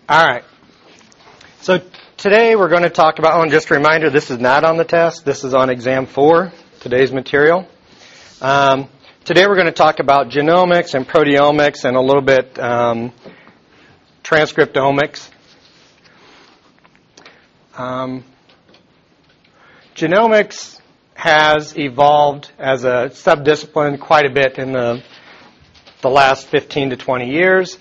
All right. So today we're going to talk about, just a reminder, this is not on the test. This is on Exam 4, today's material. Today we're going to talk about genomics and proteomics and a little bit transcriptomics. Genomics has evolved as a subdiscipline quite a bit in the last 15 to 20 years.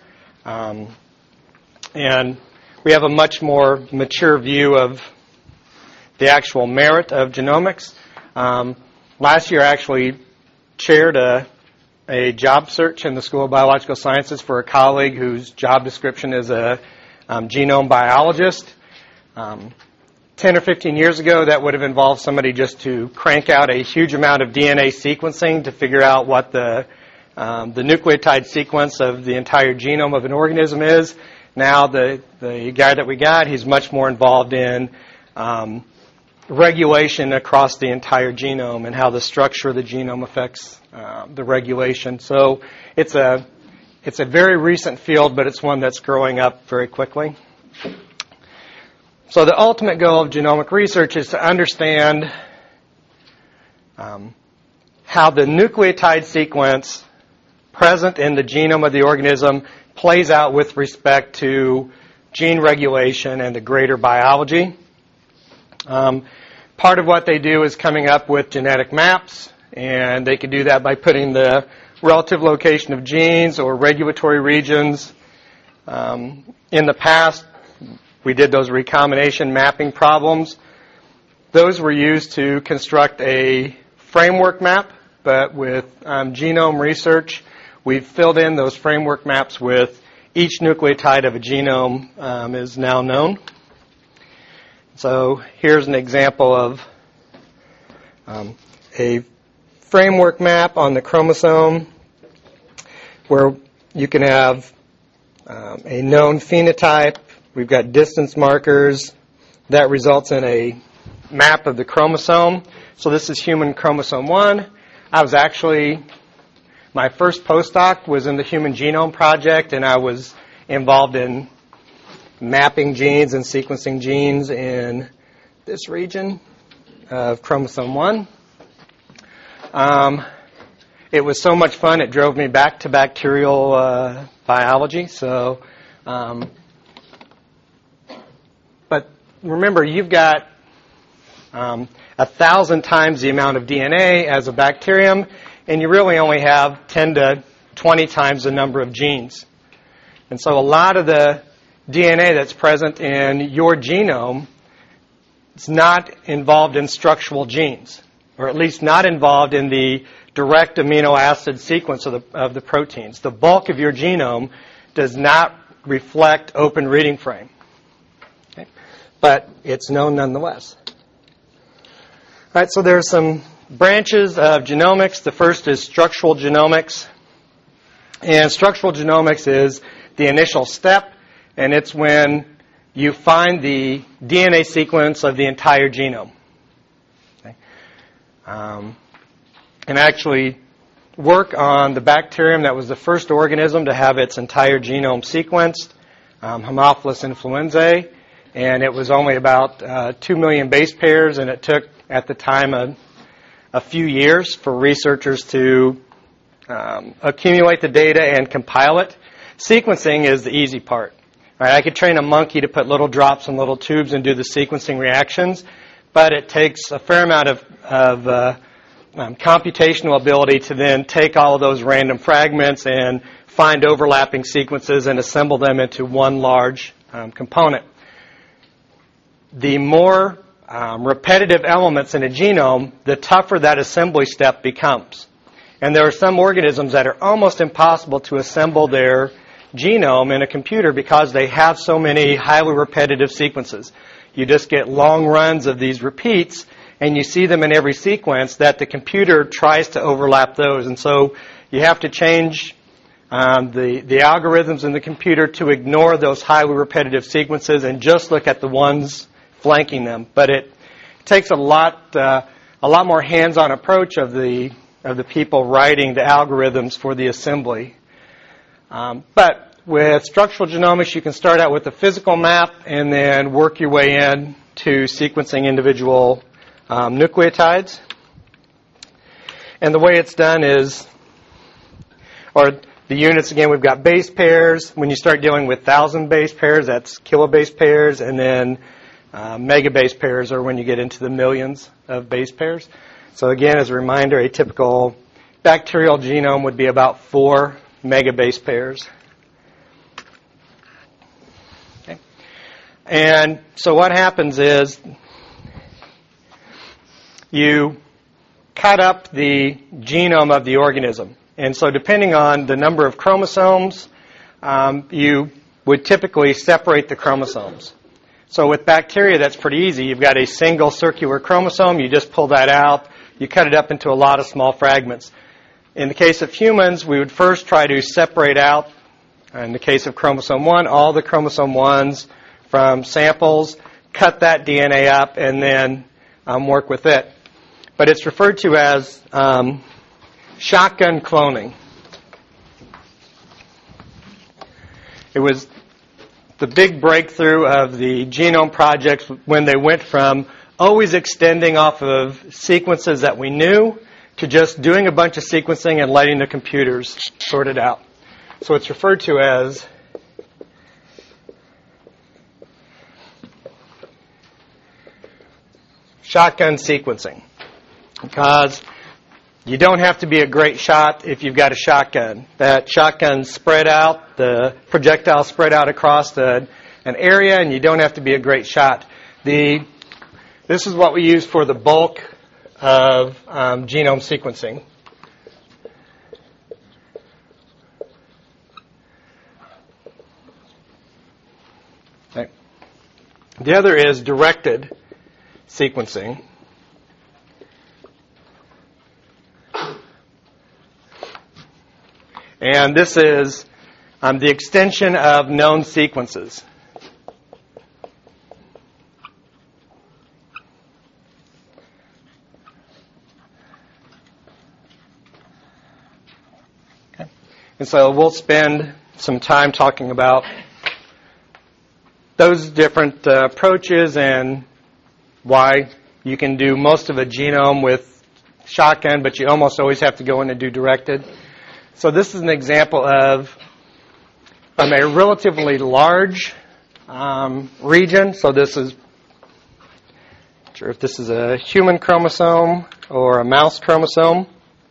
And we have a much more mature view of the actual merit of genomics. Last year I actually chaired a job search in the School of Biological Sciences for a colleague whose job description is a genome biologist. 10 or 15 years ago, that would have involved somebody just to crank out a huge amount of DNA sequencing to figure out what the nucleotide sequence of the entire genome of an organism is. Now, the guy that we got, he's much more involved in regulation across the entire genome and how the structure of the genome affects the regulation. So it's a very recent field, but it's one that's growing up very quickly. So the ultimate goal of genomic research is to understand how the nucleotide sequence present in the genome of the organism plays out with respect to gene regulation and the greater biology. Part of what they do is coming up with genetic maps, and they can do that by putting the relative location of genes or regulatory regions. In the past, we did those recombination mapping problems. Those were used to construct a framework map, but with genome research, we've filled in those framework maps with each nucleotide of a genome is now known. So here's an example of a framework map on the chromosome where you can have a known phenotype. We've got distance markers. That results in a map of the chromosome. So this is human chromosome 1. My first postdoc was in the Human Genome Project, and I was involved in mapping genes and sequencing genes in this region of chromosome 1. It was so much fun, it drove me back to bacterial biology. So, but remember, you've got 1,000 times the amount of DNA as a bacterium, and you really only have 10 to 20 times the number of genes. And so a lot of the DNA that's present in your genome is not involved in structural genes, or at least not involved in the direct amino acid sequence of the proteins. The bulk of your genome does not reflect open reading frame. Okay? But it's known nonetheless. All right, so there's some branches of genomics. The first is structural genomics. And structural genomics is the initial step, and it's when you find the DNA sequence of the entire genome. Okay? And actually work on the bacterium that was the first organism to have its entire genome sequenced, Haemophilus influenzae, and it was only about 2 million base pairs, and it took, at the time, a few years for researchers to accumulate the data and compile it. Sequencing is the easy part. Right? I could train a monkey to put little drops in little tubes and do the sequencing reactions, but it takes a fair amount of computational ability to then take all of those random fragments and find overlapping sequences and assemble them into one large component. The more repetitive elements in a genome, the tougher that assembly step becomes. And there are some organisms that are almost impossible to assemble their genome in a computer because they have so many highly repetitive sequences. You just get long runs of these repeats, and you see them in every sequence that the computer tries to overlap those. And so you have to change the algorithms in the computer to ignore those highly repetitive sequences and just look at the ones flanking them. But it takes a lot more hands-on approach of the people writing the algorithms for the assembly. But with structural genomics, you can start out with a physical map and then work your way in to sequencing individual nucleotides. And the way it's done is, or the units, again, we've got base pairs. When you start dealing with 1,000 base pairs, that's kilobase pairs, and then megabase pairs are when you get into the millions of base pairs. So again, as a reminder, a typical bacterial genome would be about 4 megabase pairs. Okay. And so what happens is you cut up the genome of the organism. And so depending on the number of chromosomes, you would typically separate the chromosomes. So with bacteria, that's pretty easy. You've got a single circular chromosome. You just pull that out. You cut it up into a lot of small fragments. In the case of humans, we would first try to separate out, in the case of chromosome 1, all the chromosome 1s from samples, cut that DNA up, and then work with it. But it's referred to as shotgun cloning. It was the big breakthrough of the genome projects when they went from always extending off of sequences that we knew to just doing a bunch of sequencing and letting the computers sort it out. So it's referred to as shotgun sequencing, because you don't have to be a great shot if you've got a shotgun. That shotgun's spread out, the projectile spread out across an area, and you don't have to be a great shot. This is what we use for the bulk of genome sequencing. Okay. The other is directed sequencing. And this is the extension of known sequences. Okay. And so we'll spend some time talking about those different approaches and why you can do most of a genome with shotgun, but you almost always have to go in and do directed. So this is an example of a relatively large region. So this is, not sure if this is a human chromosome or a mouse chromosome.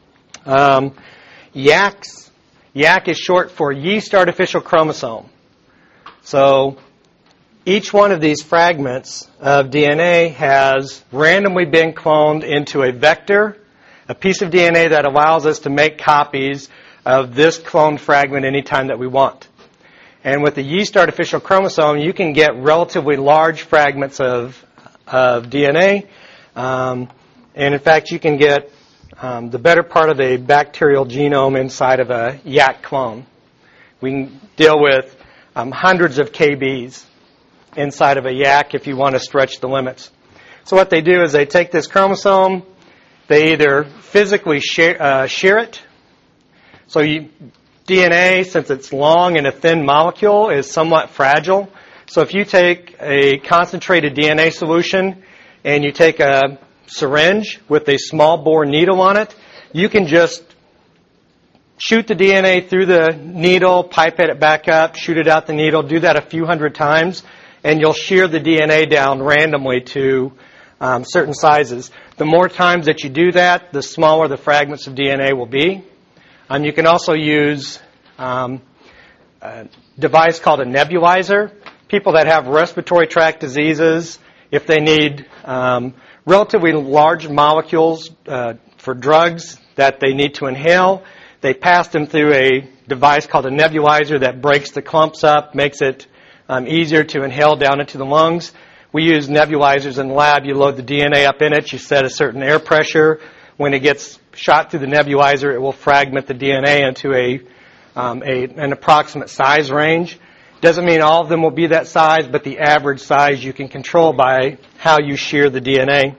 YAC is short for yeast artificial chromosome. So each one of these fragments of DNA has randomly been cloned into a vector, a piece of DNA that allows us to make copies of this cloned fragment anytime that we want. And with the yeast artificial chromosome, you can get relatively large fragments of DNA. And in fact, you can get the better part of a bacterial genome inside of a YAC clone. We can deal with hundreds of KBs inside of a YAC if you want to stretch the limits. So what they do is they take this chromosome, they either physically shear it. So DNA, since it's long and a thin molecule, is somewhat fragile. So if you take a concentrated DNA solution and you take a syringe with a small bore needle on it, you can just shoot the DNA through the needle, pipette it back up, shoot it out the needle, do that a few hundred times, and you'll shear the DNA down randomly to certain sizes. The more times that you do that, the smaller the fragments of DNA will be. You can also use a device called a nebulizer. People that have respiratory tract diseases, if they need relatively large molecules for drugs that they need to inhale, they pass them through a device called a nebulizer that breaks the clumps up, makes it easier to inhale down into the lungs. We use nebulizers in the lab. You load the DNA up in it. You set a certain air pressure. When it gets shot through the nebulizer, it will fragment the DNA into an approximate size range. Doesn't mean all of them will be that size, but the average size you can control by how you shear the DNA.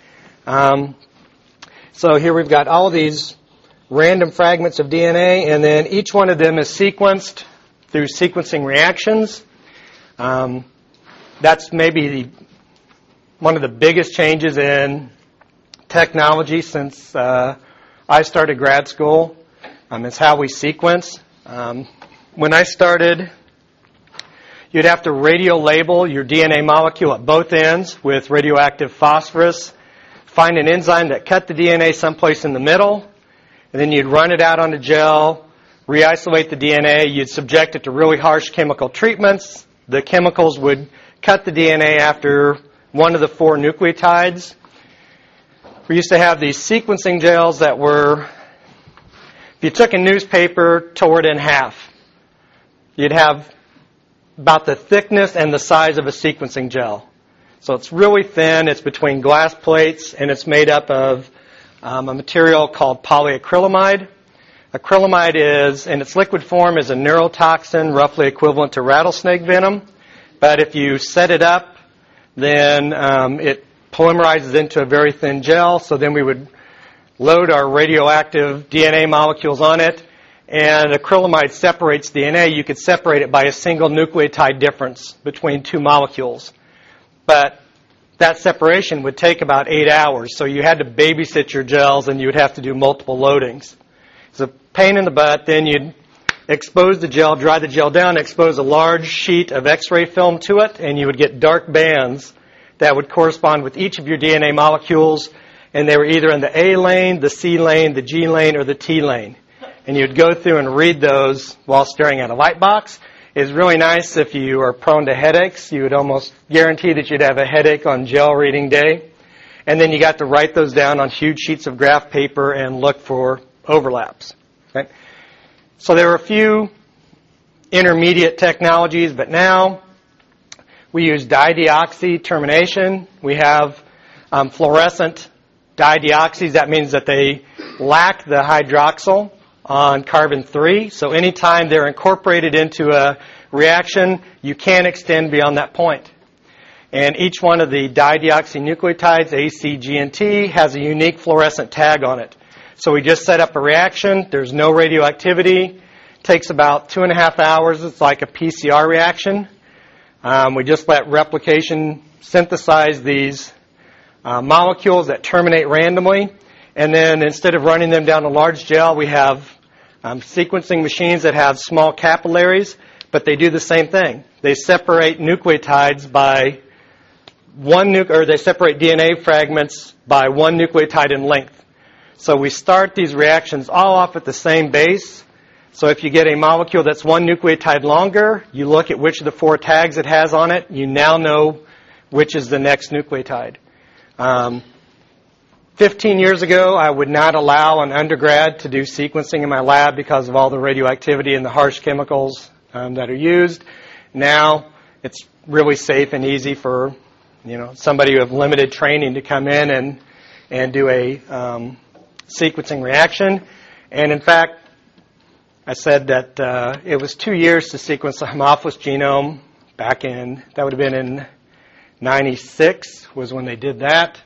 So here we've got all these random fragments of DNA, and then each one of them is sequenced through sequencing reactions. That's maybe one of the biggest changes in technology since I started grad school. It's how we sequence. When I started, you'd have to radio label your DNA molecule at both ends with radioactive phosphorus, find an enzyme that cut the DNA someplace in the middle, and then you'd run it out on a gel, re-isolate the DNA, you'd subject it to really harsh chemical treatments. The chemicals would cut the DNA after one of the 4 nucleotides. We used to have these sequencing gels that were, if you took a newspaper, tore it in half, you'd have about the thickness and the size of a sequencing gel. So it's really thin, it's between glass plates, and it's made up of a material called polyacrylamide. Acrylamide is, in its liquid form, is a neurotoxin roughly equivalent to rattlesnake venom. But if you set it up, then it polymerizes into a very thin gel. So then we would load our radioactive DNA molecules on it, and acrylamide separates DNA. You could separate it by a single nucleotide difference between 2 molecules. But that separation would take about 8 hours. So you had to babysit your gels, and you would have to do multiple loadings. It's a pain in the butt. Then you'd expose the gel, dry the gel down, expose a large sheet of X-ray film to it, and you would get dark bands that would correspond with each of your DNA molecules, and they were either in the A lane, the C lane, the G lane, or the T lane. And you'd go through and read those while staring at a light box. It's really nice if you are prone to headaches. You would almost guarantee that you'd have a headache on gel reading day. And then you got to write those down on huge sheets of graph paper and look for overlaps. Okay? So there were a few intermediate technologies, but now we use dideoxy termination. We have fluorescent dideoxys. That means that they lack the hydroxyl on carbon-3. So anytime they're incorporated into a reaction, you can't extend beyond that point. And each one of the dideoxynucleotides, A, C, G, and T, has a unique fluorescent tag on it. So we just set up a reaction. There's no radioactivity. Takes about 2.5 hours. It's like a PCR reaction. We just let replication synthesize these molecules that terminate randomly. And then instead of running them down a large gel, we have sequencing machines that have small capillaries, but they do the same thing. They separate nucleotides by they separate DNA fragments by 1 nucleotide in length. So we start these reactions all off at the same base. So if you get a molecule that's 1 nucleotide longer, you look at which of the 4 tags it has on it. You now know which is the next nucleotide. 15 years ago, I would not allow an undergrad to do sequencing in my lab because of all the radioactivity and the harsh chemicals that are used. Now, it's really safe and easy for somebody who have limited training to come in and do a sequencing reaction. And in fact, I said that it was 2 years to sequence the Haemophilus genome back in, that would have been in 96 was when they did that.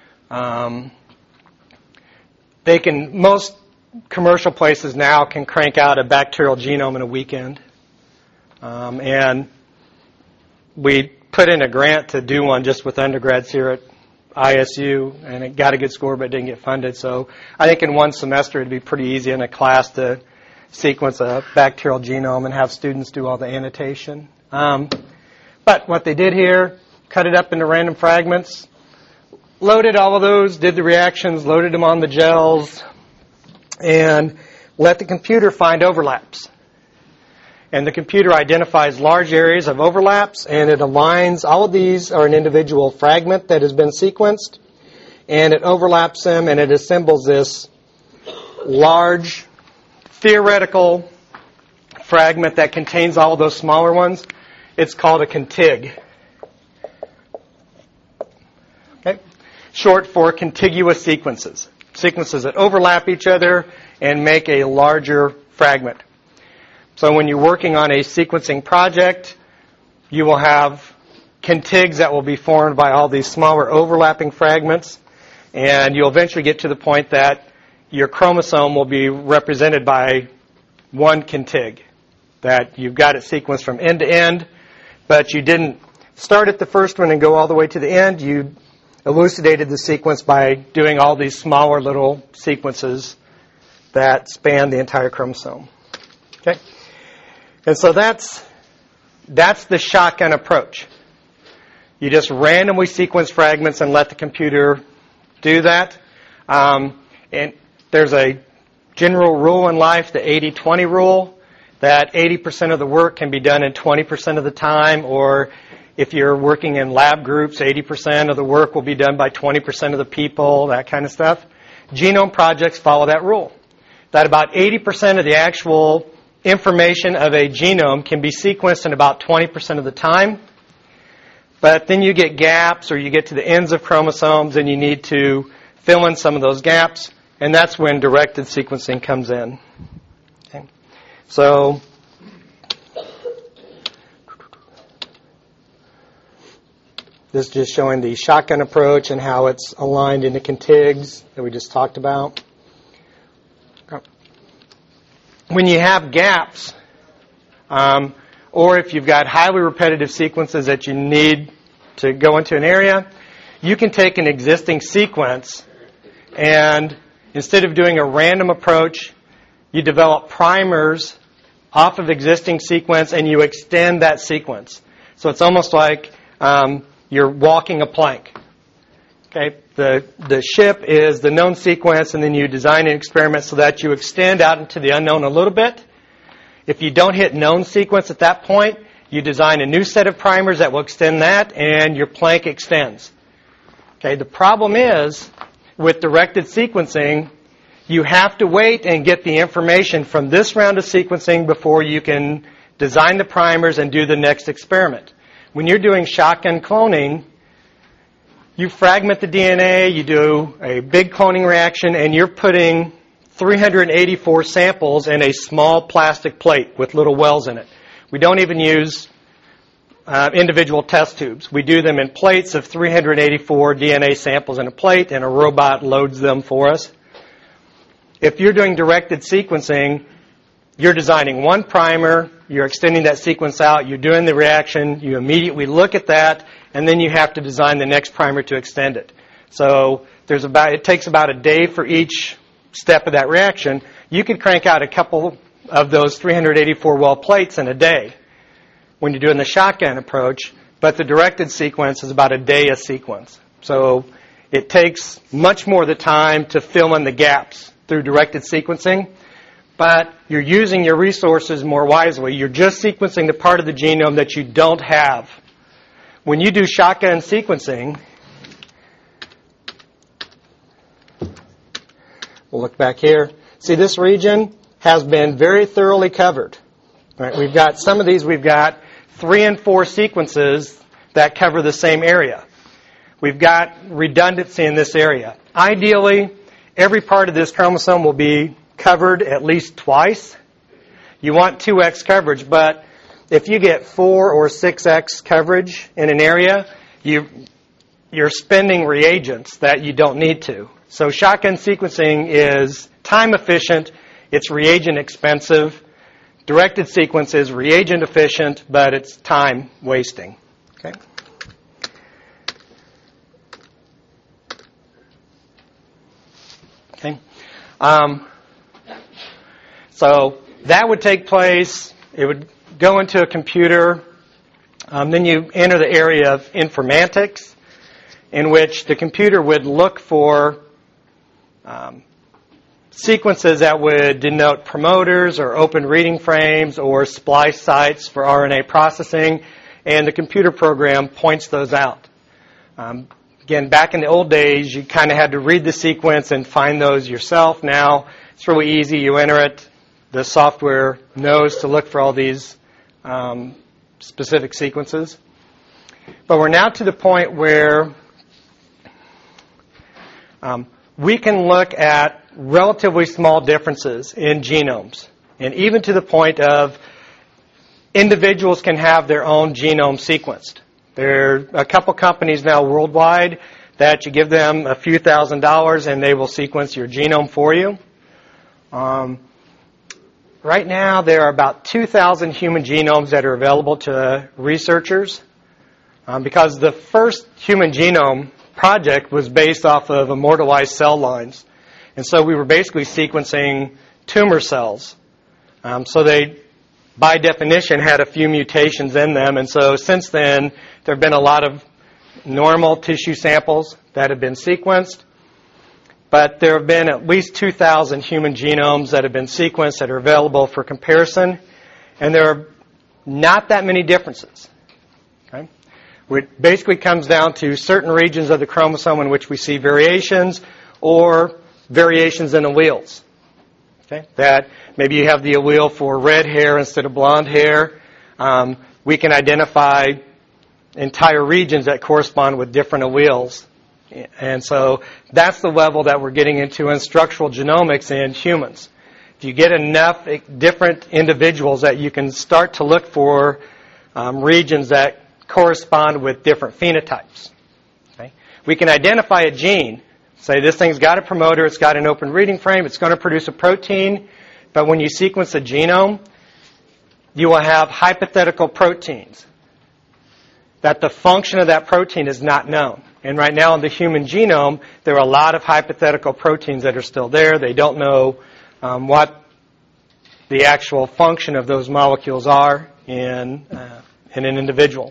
Most commercial places now can crank out a bacterial genome in a weekend. And we put in a grant to do one just with undergrads here at ISU, and it got a good score but didn't get funded. So I think in one semester it'd be pretty easy in a class to sequence a bacterial genome and have students do all the annotation. But what they did here, cut it up into random fragments, loaded all of those, did the reactions, loaded them on the gels, and let the computer find overlaps. And the computer identifies large areas of overlaps, and it aligns. All of these are an individual fragment that has been sequenced, and it overlaps them, and it assembles this large theoretical fragment that contains all of those smaller ones. It's called a contig. Okay? Short for contiguous sequences. Sequences that overlap each other and make a larger fragment. So when you're working on a sequencing project, you will have contigs that will be formed by all these smaller overlapping fragments, and you'll eventually get to the point that your chromosome will be represented by one contig. that you've got it sequenced from end to end, but you didn't start at the first one and go all the way to the end. You elucidated the sequence by doing all these smaller little sequences that span the entire chromosome. Okay? And so that's the shotgun approach. You just randomly sequence fragments and let the computer do that. And there's a general rule in life, the 80-20 rule, that 80% of the work can be done in 20% of the time, or if you're working in lab groups, 80% of the work will be done by 20% of the people, that kind of stuff. Genome projects follow that rule, that about 80% of the actual information of a genome can be sequenced in about 20% of the time. But then you get gaps, or you get to the ends of chromosomes, and you need to fill in some of those gaps, and that's when directed sequencing comes in. Okay. So this is just showing the shotgun approach and how it's aligned into contigs that we just talked about. When you have gaps, or if you've got highly repetitive sequences that you need to go into an area, you can take an existing sequence and instead of doing a random approach, you develop primers off of existing sequence and you extend that sequence. So it's almost like you're walking a plank. Okay, the ship is the known sequence, and then you design an experiment so that you extend out into the unknown a little bit. If you don't hit known sequence at that point, you design a new set of primers that will extend that, and your plank extends. Okay, the problem is, with directed sequencing, you have to wait and get the information from this round of sequencing before you can design the primers and do the next experiment. When you're doing shotgun cloning, you fragment the DNA, you do a big cloning reaction, and you're putting 384 samples in a small plastic plate with little wells in it. We don't even use individual test tubes. We do them in plates of 384 DNA samples in a plate, and a robot loads them for us. If you're doing directed sequencing, you're designing one primer, you're extending that sequence out, you're doing the reaction, you immediately look at that, and then you have to design the next primer to extend it. So it takes about a day for each step of that reaction. You could crank out a couple of those 384 well plates in a day when you're doing the shotgun approach, but the directed sequence is about a day a sequence. So it takes much more of the time to fill in the gaps through directed sequencing, but you're using your resources more wisely. You're just sequencing the part of the genome that you don't have. When you do shotgun sequencing, we'll look back here. See, this region has been very thoroughly covered. All right, we've got some of these, we've got 3 and 4 sequences that cover the same area. We've got redundancy in this area. Ideally, every part of this chromosome will be covered at least twice. You want 2x coverage, but if you get 4 or 6x coverage in an area, you're spending reagents that you don't need to. So shotgun sequencing is time efficient, it's reagent expensive. Directed sequence is reagent efficient, but it's time wasting. Okay? Okay. So that would take place. It would go into a computer. Then you enter the area of informatics, in which the computer would look for sequences that would denote promoters or open reading frames or splice sites for RNA processing, and the computer program points those out. Again, back in the old days, you kind of had to read the sequence and find those yourself. Now, it's really easy. You enter it. The software knows to look for all these specific sequences. But we're now to the point where we can look at relatively small differences in genomes, and even to the point of individuals can have their own genome sequenced. There are a couple companies now worldwide that you give them a few $1,000s and they will sequence your genome for you. right now there are about 2,000 human genomes that are available to researchers because the first human genome project was based off of immortalized cell lines. And so we were basically sequencing tumor cells. So they, by definition, had a few mutations in them. And so since then, there have been a lot of normal tissue samples that have been sequenced. But there have been at least 2,000 human genomes that have been sequenced that are available for comparison. And there are not that many differences. Okay? It basically comes down to certain regions of the chromosome in which we see variations or variations in alleles. Okay? That maybe you have the allele for red hair instead of blonde hair. We can identify entire regions that correspond with different alleles. And so that's the level that we're getting into in structural genomics in humans. If you get enough different individuals that you can start to look for regions that correspond with different phenotypes. Okay? We can identify a gene. Say this thing's got a promoter, it's got an open reading frame, it's going to produce a protein. But when you sequence a genome, you will have hypothetical proteins that the function of that protein is not known. And right now in the human genome, there are a lot of hypothetical proteins that are still there. They don't know what the actual function of those molecules are in an individual.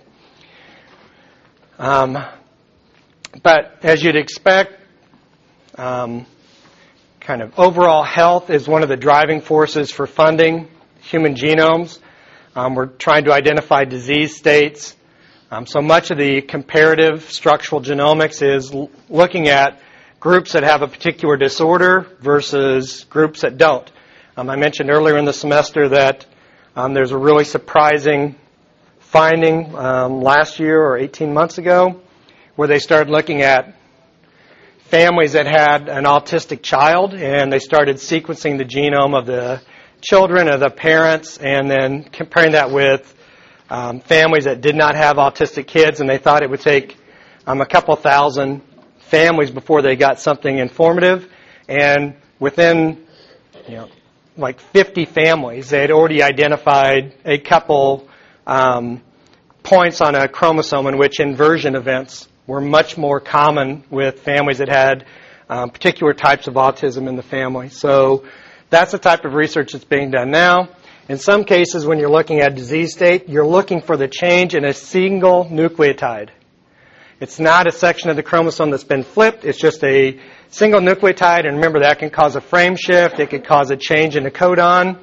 But as you'd expect, kind of overall health is one of the driving forces for funding human genomes. We're trying to identify disease states. So much of the comparative structural genomics is looking at groups that have a particular disorder versus groups that don't. I mentioned earlier in the semester that there's a really surprising finding last year or 18 months ago where they started looking at families that had an autistic child, and they started sequencing the genome of the children, of the parents, and then comparing that with families that did not have autistic kids, and they thought it would take a couple thousand families before they got something informative. And within, like 50 families, they had already identified a couple points on a chromosome in which inversion events were much more common with families that had particular types of autism in the family. So that's the type of research that's being done now. In some cases, when you're looking at disease state, you're looking for the change in a single nucleotide. It's not a section of the chromosome that's been flipped. It's just a single nucleotide, and remember that can cause a frame shift. It could cause a change in the codon.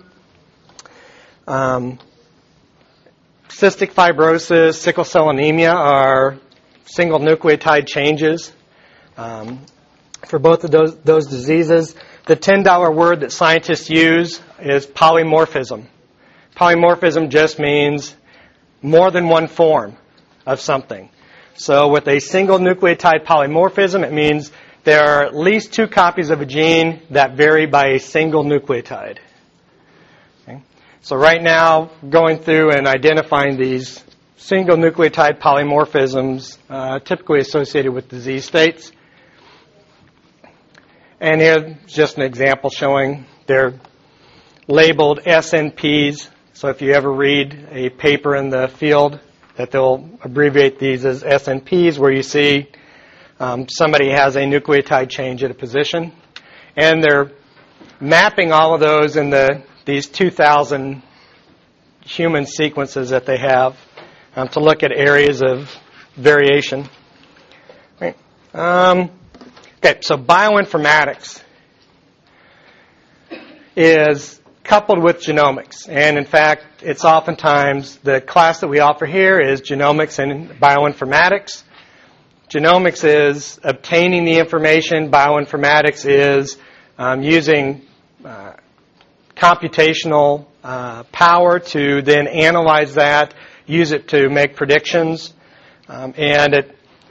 Cystic fibrosis, sickle cell anemia are single nucleotide changes for both of those diseases. The $10 word that scientists use is polymorphism. Polymorphism just means more than one form of something. So with a single nucleotide polymorphism, it means there are at least two copies of a gene that vary by a single nucleotide. Okay? So right now, going through and identifying these single nucleotide polymorphisms typically associated with disease states. And here's just an example showing they're labeled SNPs. So if you ever read a paper in the field, that they'll abbreviate these as SNPs, where you see somebody has a nucleotide change at a position. And they're mapping all of those in these 2,000 human sequences that they have to look at areas of variation. Right. Okay, so bioinformatics is coupled with genomics. And in fact, it's oftentimes the class that we offer here is genomics and bioinformatics. Genomics is obtaining the information. Bioinformatics is using computational power to then analyze that, use it to make predictions. And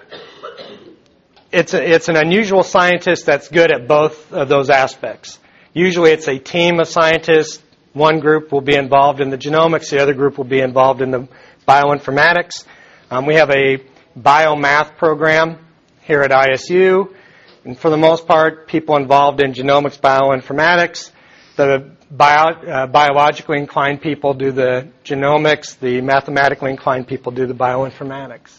it's an unusual scientist that's good at both of those aspects. Usually it's a team of scientists. One group will be involved in the genomics. The other group will be involved in the bioinformatics. We have a biomath program here at ISU. And for the most part, people involved in genomics, bioinformatics, The biologically inclined people do the genomics. The mathematically inclined people do the bioinformatics.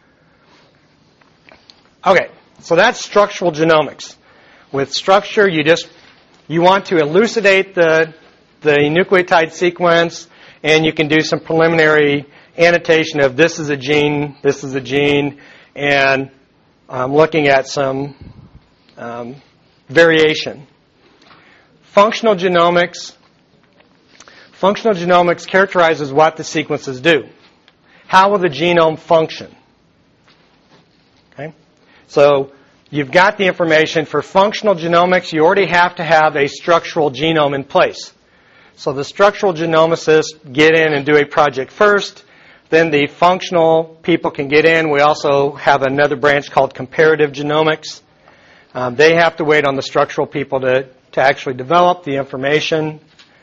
Okay, so that's structural genomics. With structure, you want to elucidate the nucleotide sequence, and you can do some preliminary annotation of this is a gene, and looking at some variation. Functional genomics characterizes what the sequences do. How will the genome function? Okay? So you've got the information. For functional genomics, you already have to have a structural genome in place. So the structural genomicists get in and do a project first. Then the functional people can get in. We also have another branch called comparative genomics. They have to wait on the structural people to actually develop the information.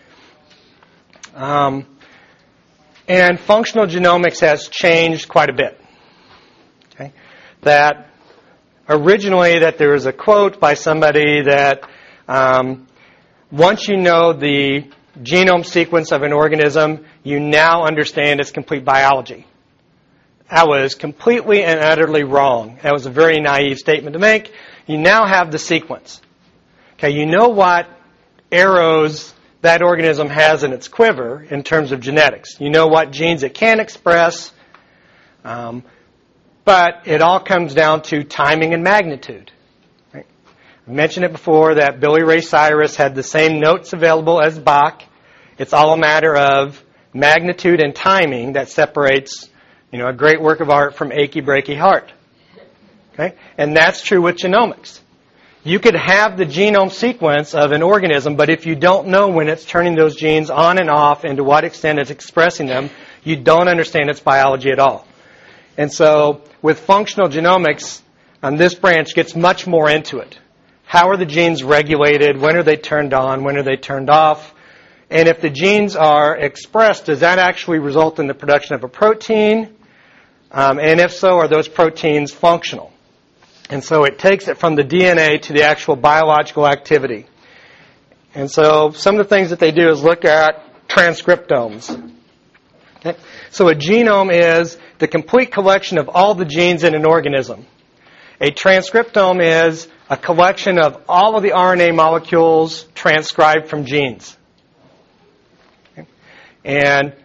And functional genomics has changed quite a bit. Okay? That originally there was a quote by somebody that once you know the genome sequence of an organism, you now understand its complete biology. That was completely and utterly wrong. That was a very naive statement to make. You now have the sequence. Okay, you know what arrows that organism has in its quiver in terms of genetics. You know what genes it can express, but it all comes down to timing and magnitude. Right? I mentioned it before that Billy Ray Cyrus had the same notes available as Bach. It's all a matter of magnitude and timing that separates, a great work of art from achy breaky heart. Okay? And that's true with genomics. You could have the genome sequence of an organism, but if you don't know when it's turning those genes on and off and to what extent it's expressing them, you don't understand its biology at all. And so with functional genomics, this branch gets much more into it. How are the genes regulated? When are they turned on? When are they turned off? And if the genes are expressed, does that actually result in the production of a protein? And if so, are those proteins functional? And so it takes it from the DNA to the actual biological activity. And so some of the things that they do is look at transcriptomes. Okay? So a genome is the complete collection of all the genes in an organism. A transcriptome is a collection of all of the RNA molecules transcribed from genes. Okay? And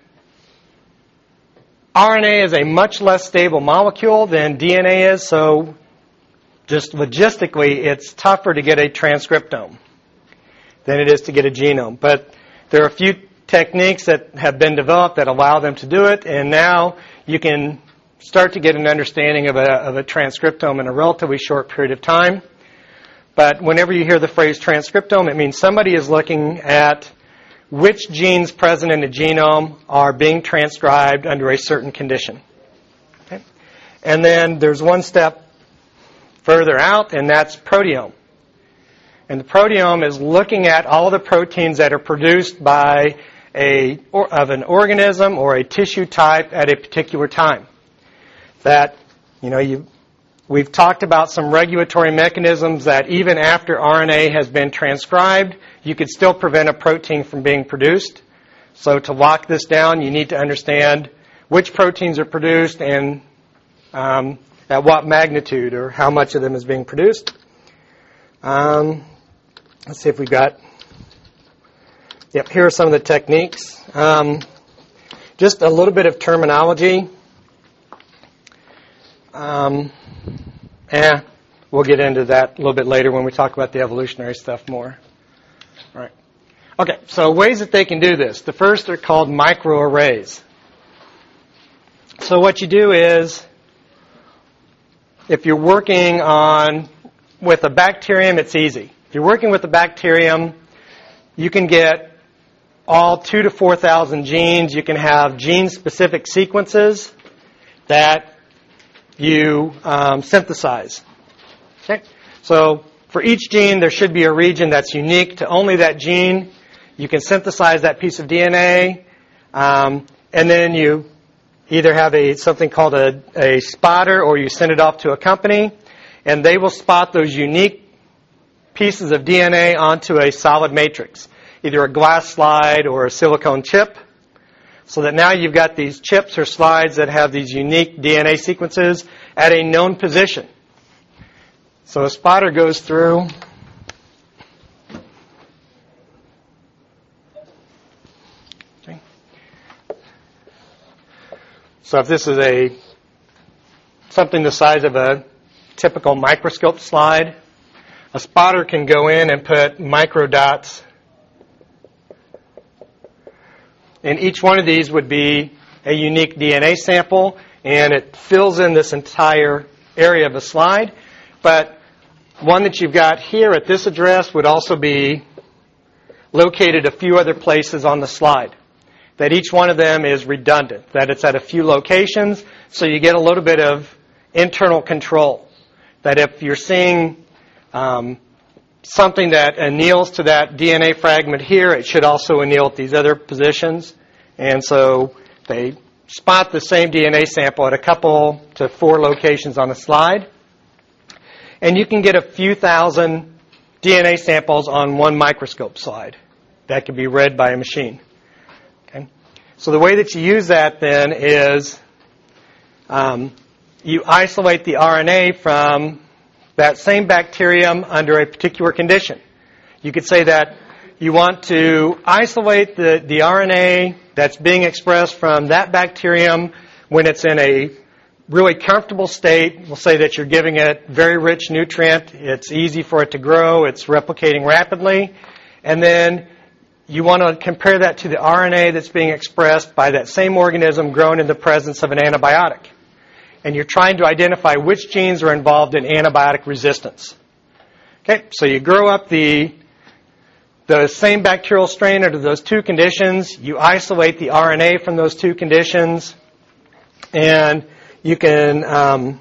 RNA is a much less stable molecule than DNA is, so just logistically, it's tougher to get a transcriptome than it is to get a genome. But there are a few techniques that have been developed that allow them to do it, and now you can start to get an understanding of a transcriptome in a relatively short period of time. But whenever you hear the phrase transcriptome, it means somebody is looking at which genes present in a genome are being transcribed under a certain condition. Okay? And then there's one step further out, and that's proteome. And the proteome is looking at all the proteins that are produced by of an organism or a tissue type at a particular time. That, we've talked about some regulatory mechanisms that even after RNA has been transcribed, you could still prevent a protein from being produced. So to lock this down, you need to understand which proteins are produced and at what magnitude or how much of them is being produced. Let's see if we've got... Yep, here are some of the techniques. Just a little bit of terminology. We'll get into that a little bit later when we talk about the evolutionary stuff more. All right. Okay, so ways that they can do this. The first are called microarrays. So what you do is, if you're working with a bacterium, it's easy. If you're working with a bacterium, you can get all 2,000 to 4,000 genes. You can have gene-specific sequences that you synthesize. Okay? So for each gene, there should be a region that's unique to only that gene. You can synthesize that piece of DNA, and then you either have something called a spotter, or you send it off to a company, and they will spot those unique pieces of DNA onto a solid matrix. either a glass slide or a silicone chip. So that now you've got these chips or slides that have these unique DNA sequences at a known position. So a spotter goes through. Okay. So if this is something the size of a typical microscope slide, a spotter can go in and put microdots. And each one of these would be a unique DNA sample, and it fills in this entire area of a slide. But one that you've got here at this address would also be located a few other places on the slide. That each one of them is redundant, that it's at a few locations, so you get a little bit of internal control. That if you're seeing something that anneals to that DNA fragment here, it should also anneal at these other positions. And so they spot the same DNA sample at a couple to 4 locations on a slide. And you can get a few thousand DNA samples on one microscope slide. That can be read by a machine. Okay? So the way that you use that then is you isolate the RNA from that same bacterium under a particular condition. You could say that you want to isolate the RNA that's being expressed from that bacterium when it's in a really comfortable state. We'll say that you're giving it very rich nutrient. It's easy for it to grow. It's replicating rapidly. And then you want to compare that to the RNA that's being expressed by that same organism grown in the presence of an antibiotic. And you're trying to identify which genes are involved in antibiotic resistance. Okay, so you grow up the same bacterial strain under those 2 conditions. You isolate the RNA from those 2 conditions, and you can.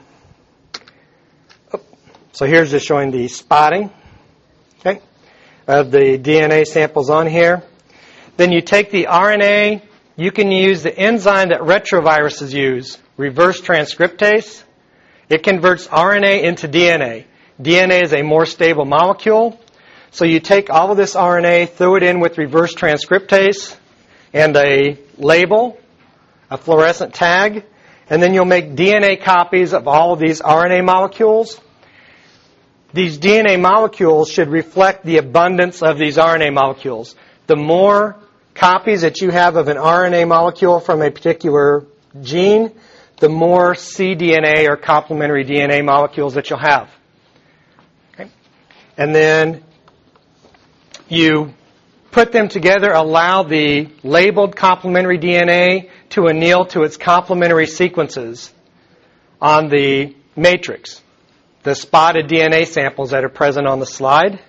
So here's just showing the spotting, okay, of the DNA samples on here. Then you take the RNA. You can use the enzyme that retroviruses use, reverse transcriptase. It converts RNA into DNA. DNA is a more stable molecule. So you take all of this RNA, throw it in with reverse transcriptase and a label, a fluorescent tag, and then you'll make DNA copies of all of these RNA molecules. These DNA molecules should reflect the abundance of these RNA molecules. The more copies that you have of an RNA molecule from a particular gene, the more cDNA or complementary DNA molecules that you'll have. Okay? And then you put them together, allow the labeled complementary DNA to anneal to its complementary sequences on the matrix, the spotted DNA samples that are present on the slide.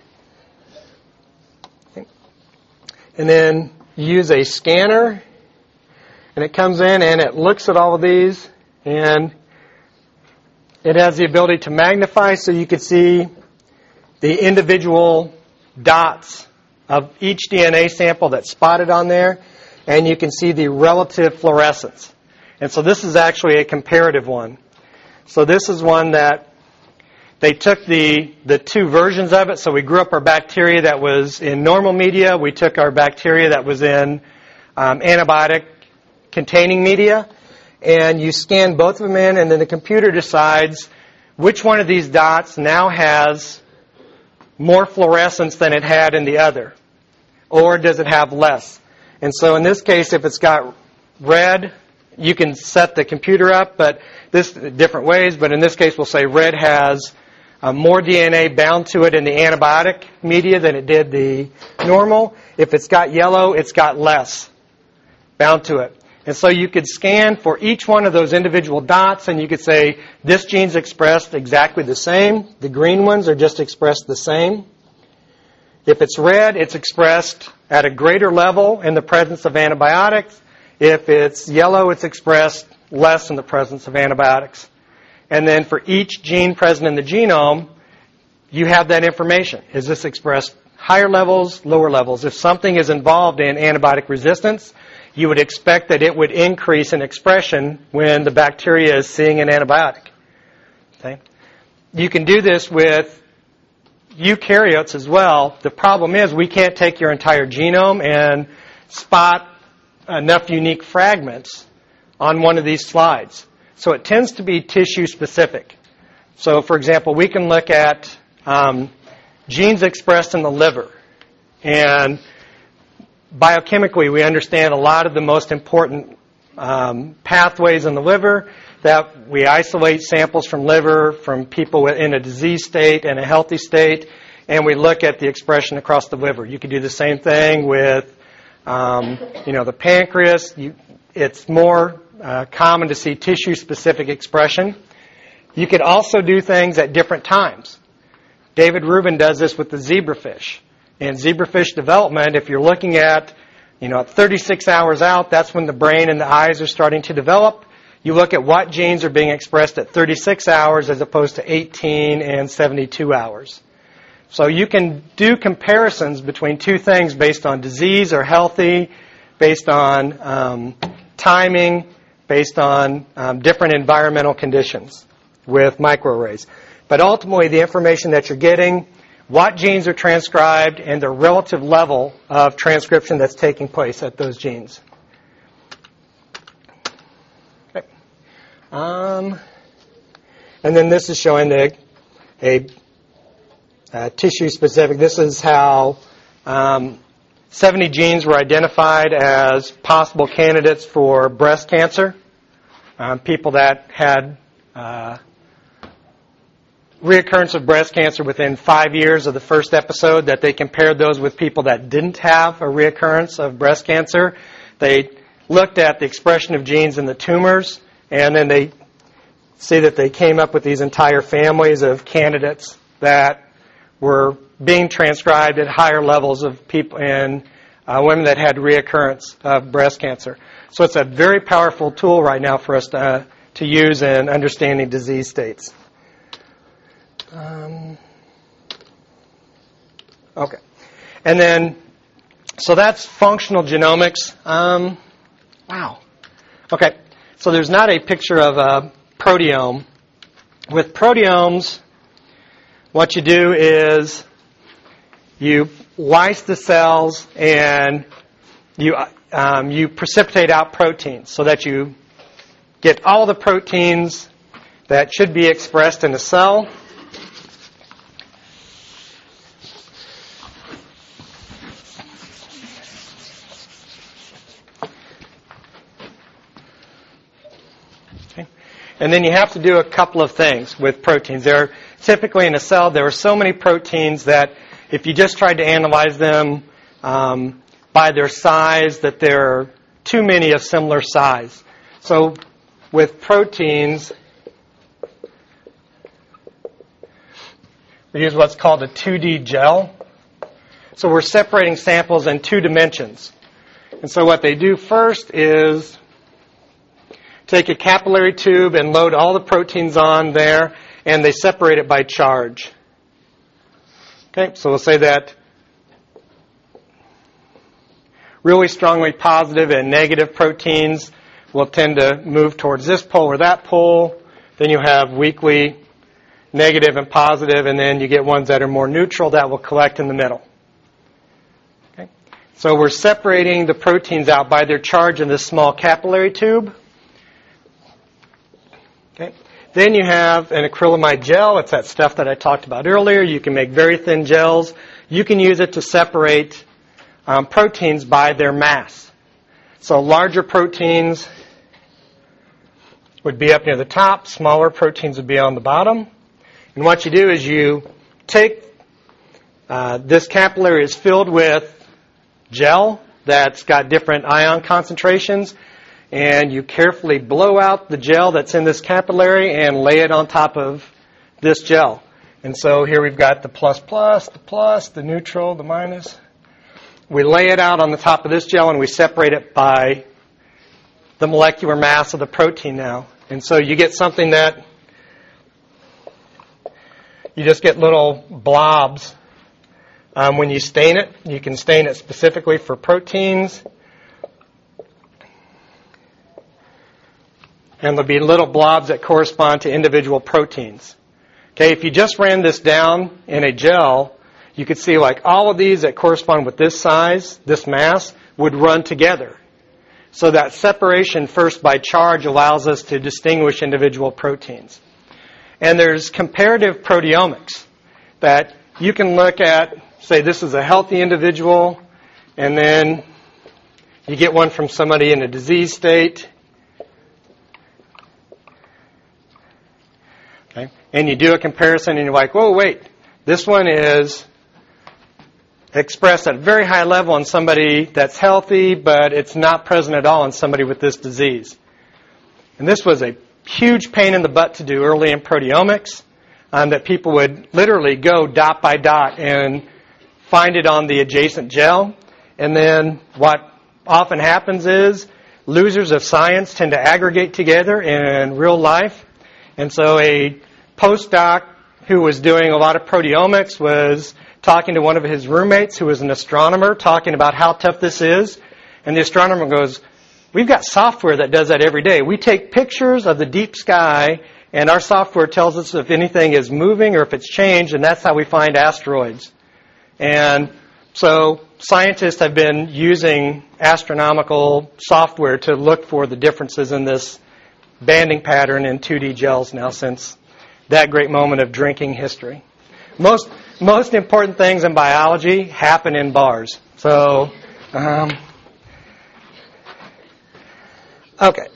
Okay. And then you use a scanner, and it comes in and it looks at all of these, and it has the ability to magnify so you can see the individual dots of each DNA sample that's spotted on there, and you can see the relative fluorescence. And so this is actually a comparative one. So this is one that they took the 2 versions of it. So we grew up our bacteria that was in normal media. We took our bacteria that was in antibiotic-containing media. And you scan both of them in, and then the computer decides which one of these dots now has more fluorescence than it had in the other. Or does it have less? And so in this case, if it's got red, you can set the computer up, but this different ways. But in this case, we'll say red has more DNA bound to it in the antibiotic media than it did the normal. If it's got yellow, it's got less bound to it. And so you could scan for each one of those individual dots, and you could say, this gene's expressed exactly the same. The green ones are just expressed the same. If it's red, it's expressed at a greater level in the presence of antibiotics. If it's yellow, it's expressed less in the presence of antibiotics. And then for each gene present in the genome, you have that information. Is this expressed higher levels, lower levels? If something is involved in antibiotic resistance, you would expect that it would increase in expression when the bacteria is seeing an antibiotic. Okay? You can do this with eukaryotes as well. The problem is we can't take your entire genome and spot enough unique fragments on one of these slides. So it tends to be tissue specific. So for example, we can look at genes expressed in the liver. And biochemically, we understand a lot of the most important pathways in the liver, that we isolate samples from liver, from people in a disease state and a healthy state, and we look at the expression across the liver. You could do the same thing with, the pancreas. It's more common to see tissue-specific expression. You could also do things at different times. David Rubin does this with the zebrafish. In zebrafish development, if you're looking at, at 36 hours out, that's when the brain and the eyes are starting to develop. You look at what genes are being expressed at 36 hours as opposed to 18 and 72 hours. So you can do comparisons between two things based on disease or healthy, based on timing, based on different environmental conditions with microarrays. But ultimately, the information that you're getting, what genes are transcribed, and the relative level of transcription that's taking place at those genes. Okay. And then this is showing a tissue-specific. This is how 70 genes were identified as possible candidates for breast cancer. People that had reoccurrence of breast cancer within 5 years of the first episode, that they compared those with people that didn't have a reoccurrence of breast cancer. They looked at the expression of genes in the tumors, and then they see that they came up with these entire families of candidates that were being transcribed at higher levels of people in women that had reoccurrence of breast cancer. So it's a very powerful tool right now for us to use in understanding disease states. Okay. And then, so that's functional genomics. Wow. Okay. So there's not a picture of a proteome. With proteomes, what you do is you lyse the cells and you precipitate out proteins so that you get all the proteins that should be expressed in a cell. And then you have to do a couple of things with proteins. Typically in a cell, there are so many proteins that if you just tried to analyze them by their size, that there are too many of similar size. So with proteins, we use what's called a 2D gel. So we're separating samples in 2 dimensions. And so what they do first is take a capillary tube and load all the proteins on there, and they separate it by charge. Okay, so we'll say that really strongly positive and negative proteins will tend to move towards this pole or that pole. Then you have weakly negative and positive, and then you get ones that are more neutral that will collect in the middle. Okay, so we're separating the proteins out by their charge in this small capillary tube. Okay. Then you have an acrylamide gel. It's that stuff that I talked about earlier. You can make very thin gels. You can use it to separate proteins by their mass. So larger proteins would be up near the top. Smaller proteins would be on the bottom. And what you do is you take this capillary is filled with gel that's got different ion concentrations, and you carefully blow out the gel that's in this capillary and lay it on top of this gel. And so here we've got the plus, the neutral, the minus. We lay it out on the top of this gel and we separate it by the molecular mass of the protein now. And so you get something that you just get little blobs. When you stain it, you can stain it specifically for proteins. And there'll be little blobs that correspond to individual proteins. Okay, if you just ran this down in a gel, you could see like all of these that correspond with this size, this mass, would run together. So that separation first by charge allows us to distinguish individual proteins. And there's comparative proteomics that you can look at, say this is a healthy individual, and then you get one from somebody in a disease state. Okay. And you do a comparison and you're like, whoa, wait, this one is expressed at a very high level in somebody that's healthy, but it's not present at all in somebody with this disease. And this was a huge pain in the butt to do early in proteomics, that people would literally go dot by dot and find it on the adjacent gel. And then what often happens is losers of science tend to aggregate together in real life. And so a postdoc who was doing a lot of proteomics was talking to one of his roommates who was an astronomer, talking about how tough this is. And the astronomer goes, we've got software that does that every day. We take pictures of the deep sky, and our software tells us if anything is moving or if it's changed, and that's how we find asteroids. And so scientists have been using astronomical software to look for the differences in this banding pattern in 2D gels now since that great moment of drinking history. Most important things in biology happen in bars. So, okay.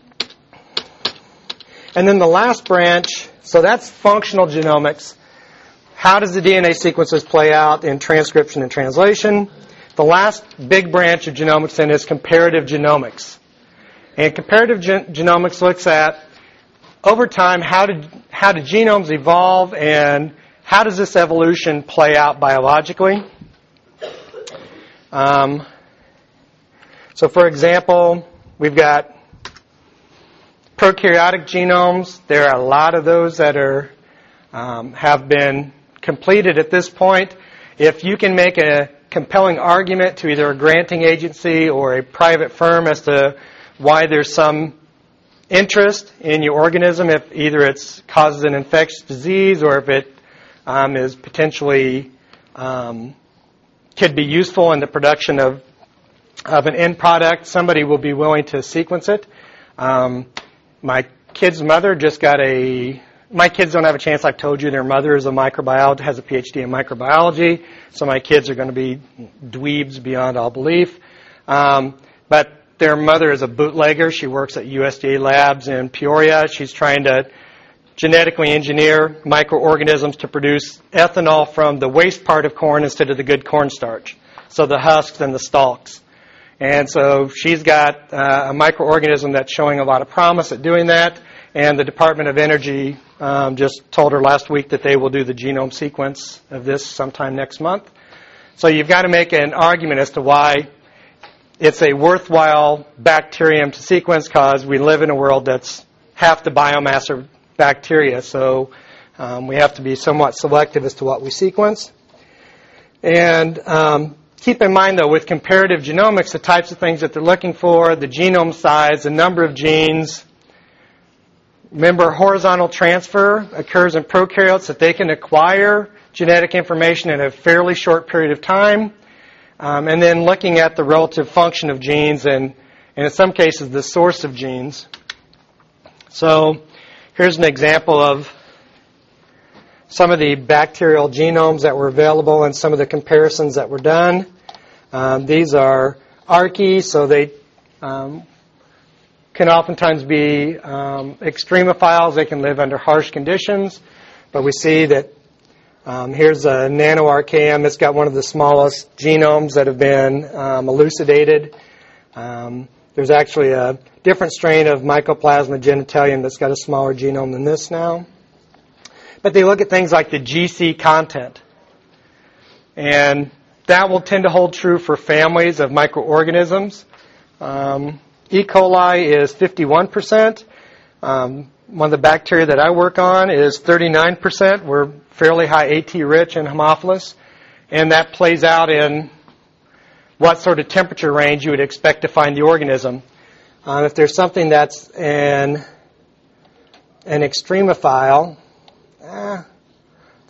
And then the last branch, so that's functional genomics. How does the DNA sequences play out in transcription and translation? The last big branch of genomics then is comparative genomics. And comparative genomics looks at, over time, how did genomes evolve and how does this evolution play out biologically? So, for example, we've got prokaryotic genomes. There are a lot of those that have been completed at this point. If you can make a compelling argument to either a granting agency or a private firm as to why there's some interest in your organism, if either it causes an infectious disease or if it is potentially could be useful in the production of an end product, somebody will be willing to sequence it. My kid's mother just got my kids don't have a chance, I've told you. Their mother is a microbiologist, has a PhD in microbiology, so my kids are going to be dweebs beyond all belief. But their mother is a bootlegger. She works at USDA labs in Peoria. She's trying to genetically engineer microorganisms to produce ethanol from the waste part of corn instead of the good cornstarch, so the husks and the stalks. And so she's got a microorganism that's showing a lot of promise at doing that, and the Department of Energy just told her last week that they will do the genome sequence of this sometime next month. So you've got to make an argument as to why it's a worthwhile bacterium to sequence, because we live in a world that's half the biomass are bacteria, so we have to be somewhat selective as to what we sequence. And keep in mind, though, with comparative genomics, the types of things that they're looking for, the genome size, the number of genes. Remember, horizontal transfer occurs in prokaryotes, that they can acquire genetic information in a fairly short period of time. And then looking at the relative function of genes and in some cases, the source of genes. So here's an example of some of the bacterial genomes that were available and some of the comparisons that were done. These are archae, so they can oftentimes be extremophiles. They can live under harsh conditions. But we see that here's a nanoarchaeum. It's got one of the smallest genomes that have been elucidated. There's actually a different strain of Mycoplasma genitalium that's got a smaller genome than this now. But they look at things like the GC content. And that will tend to hold true for families of microorganisms. E. coli is 51%. One of the bacteria that I work on is 39%. We're fairly high AT rich and Haemophilus. And that plays out in what sort of temperature range you would expect to find the organism. If there's something that's an extremophile,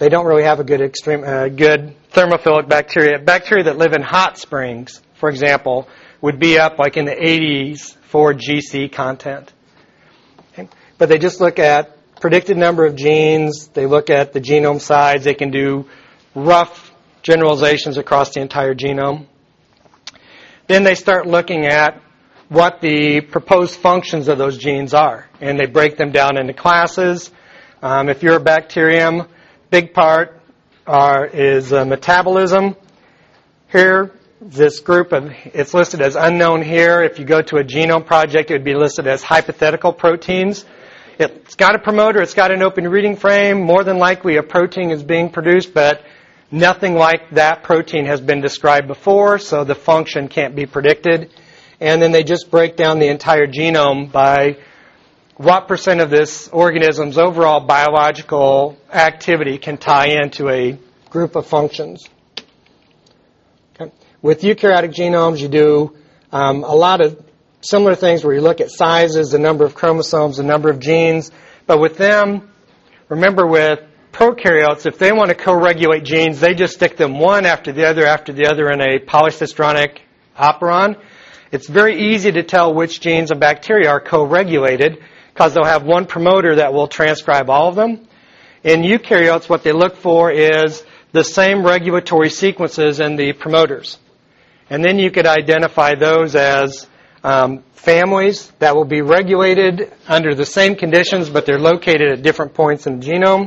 they don't really have a good good thermophilic bacteria. Bacteria that live in hot springs, for example, would be up like in the 80s for GC content. Okay? But they just look at predicted number of genes. They look at the genome size. They can do rough generalizations across the entire genome. Then they start looking at what the proposed functions of those genes are, and they break them down into classes. If you're a bacterium, big part is metabolism. Here, this group it's listed as unknown here. If you go to a genome project, it would be listed as hypothetical proteins. It's got a promoter, it's got an open reading frame. More than likely a protein is being produced, but nothing like that protein has been described before, so the function can't be predicted. And then they just break down the entire genome by what percent of this organism's overall biological activity can tie into a group of functions. Okay. With eukaryotic genomes, you do a lot of similar things where you look at sizes, the number of chromosomes, the number of genes. But with them, remember with prokaryotes, if they want to co-regulate genes, they just stick them one after the other in a polycistronic operon. It's very easy to tell which genes in bacteria are co-regulated because they'll have one promoter that will transcribe all of them. In eukaryotes, what they look for is the same regulatory sequences in the promoters. And then you could identify those as families that will be regulated under the same conditions, but they're located at different points in the genome.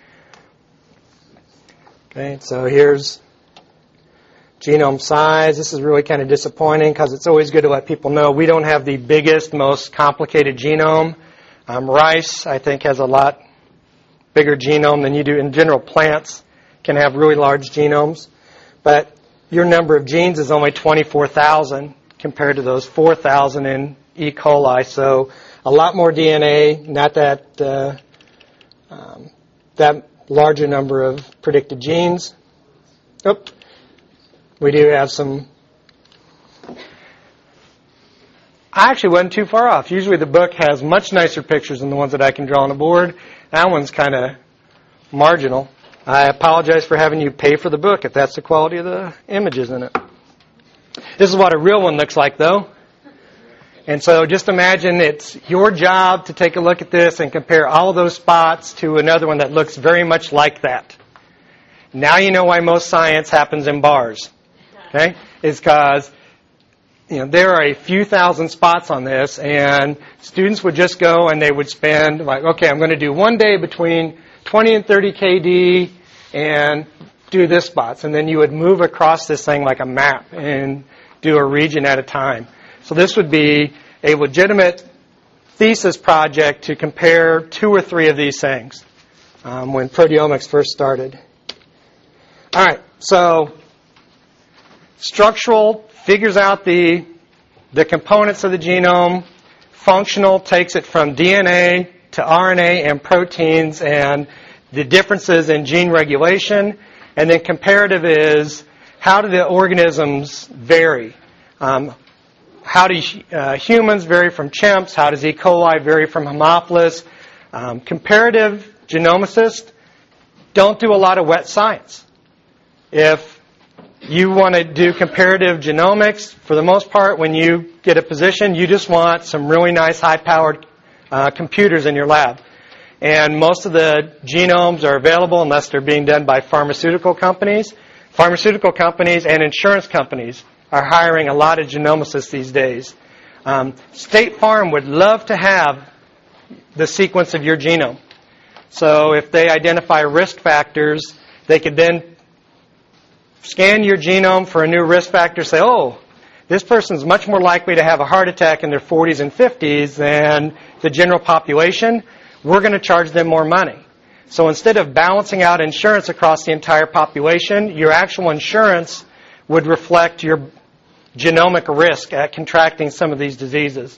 Okay, so here's genome size. This is really kind of disappointing because it's always good to let people know we don't have the biggest, most complicated genome. Rice, I think, has a lot bigger genome than you do. In general, plants can have really large genomes. But your number of genes is only 24,000 compared to those 4,000 in E. coli. So a lot more DNA, not that that larger number of predicted genes. We do have some. I actually wasn't too far off. Usually the book has much nicer pictures than the ones that I can draw on the board. That one's kind of marginal. I apologize for having you pay for the book if that's the quality of the images in it. This is what a real one looks like, though. And so just imagine it's your job to take a look at this and compare all of those spots to another one that looks very much like that. Now you know why most science happens in bars. Okay? It's because there are a few thousand spots on this, and students would just go and they would spend, I'm going to do one day between 20 and 30 KD and do this spots. And then you would move across this thing like a map and do a region at a time. So this would be a legitimate thesis project to compare 2 or 3 of these things when proteomics first started. All right, so structural figures out the components of the genome. Functional takes it from DNA to RNA and proteins and the differences in gene regulation. And then comparative is how do the organisms vary? How do humans vary from chimps? How does E. coli vary from Haemophilus? Comparative genomicists don't do a lot of wet science. If you want to do comparative genomics, for the most part, when you get a position, you just want some really nice high-powered computers in your lab. And most of the genomes are available unless they're being done by pharmaceutical companies. Pharmaceutical companies and insurance companies are hiring a lot of genomicists these days. State Farm would love to have the sequence of your genome. So if they identify risk factors, they could then scan your genome for a new risk factor, say, this person's much more likely to have a heart attack in their 40s and 50s than the general population. We're going to charge them more money. So instead of balancing out insurance across the entire population, your actual insurance would reflect your genomic risk at contracting some of these diseases.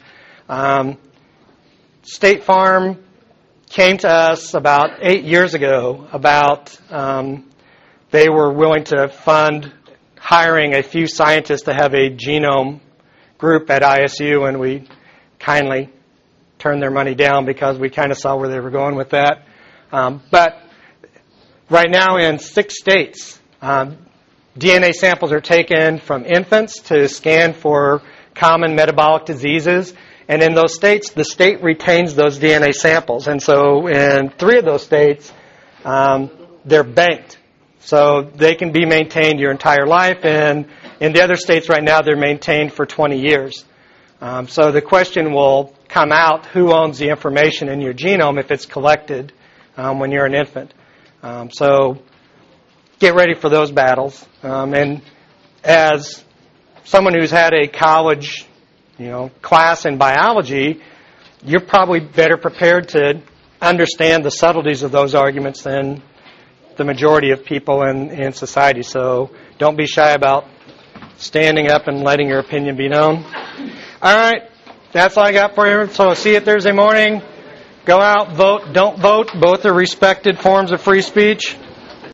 State Farm came to us about 8 years ago about they were willing to fund hiring a few scientists to have a genome group at ISU, and we kindly turned their money down because we kind of saw where they were going with that. But right now in 6 states, DNA samples are taken from infants to scan for common metabolic diseases. And in those states, the state retains those DNA samples. And so in 3 of those states, they're banked. So they can be maintained your entire life. And in the other states right now, they're maintained for 20 years. So the question will come out, who owns the information in your genome if it's collected when you're an infant? So get ready for those battles. And as someone who's had a college class in biology, you're probably better prepared to understand the subtleties of those arguments than the majority of people in society. So don't be shy about standing up and letting your opinion be known. All right, that's all I got for you. So see you Thursday morning. Go out, vote, don't vote. Both are respected forms of free speech.